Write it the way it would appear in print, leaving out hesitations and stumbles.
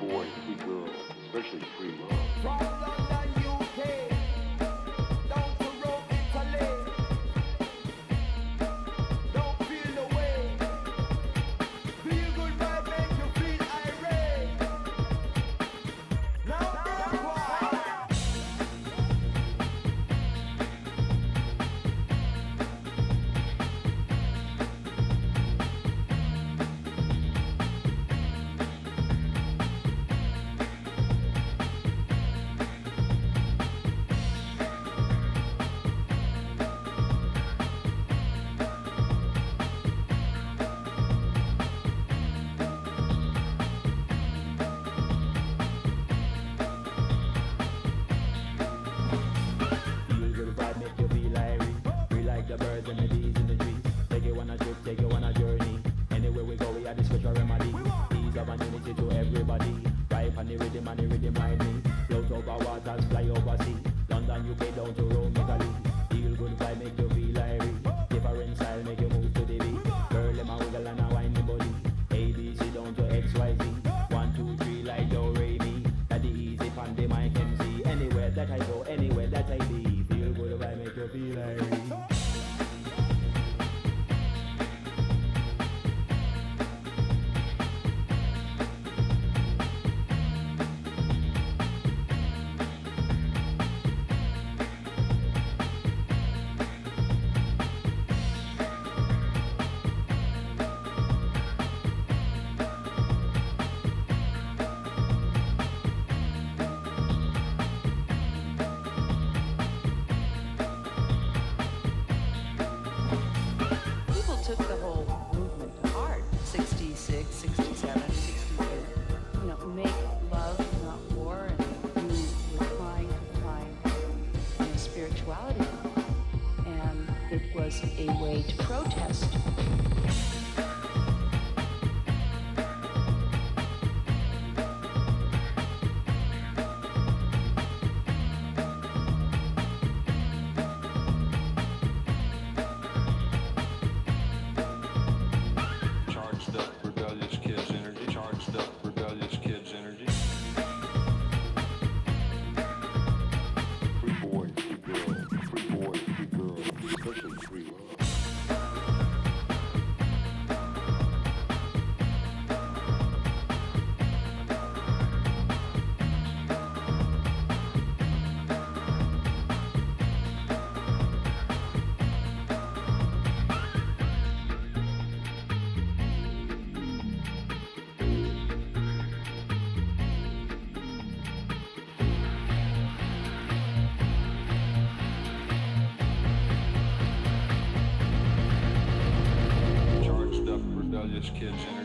boys, free girls, especially free love. From London, UK, down to Rome, Italy. Don't feel the way. Feel good vibe make you feel irate. Now that's why. Feel good vibe make you feel irie. We like the birds and the bees in the trees. Take you on a trip, take you on a journey. Anywhere we go, we are the special remedy. Peace of and unity to everybody. Ripe on the rhythm ride me. Float over waters, fly over sea. London, UK, down to Rome, Italy. Feel good vibe make you feel irie. Different style make you move to the beat. Girl, them a wiggle and a wine the body. ABC down to XYZ. 1, 2, 3 like do re mi. That the easy pan the mic MC. Anywhere that I go, anywhere that I be. Feel good vibe make you feel irie. People took the whole movement to heart. 66, 67, 68. You know, make love, not war, and you were trying to find spirituality. And it was a way to protest. Charged up, rebellious kids energy. Charged up, rebellious kids energy. Free boys, free girls, free boys, free girls, especially free love. Charged up, rebellious kids energy.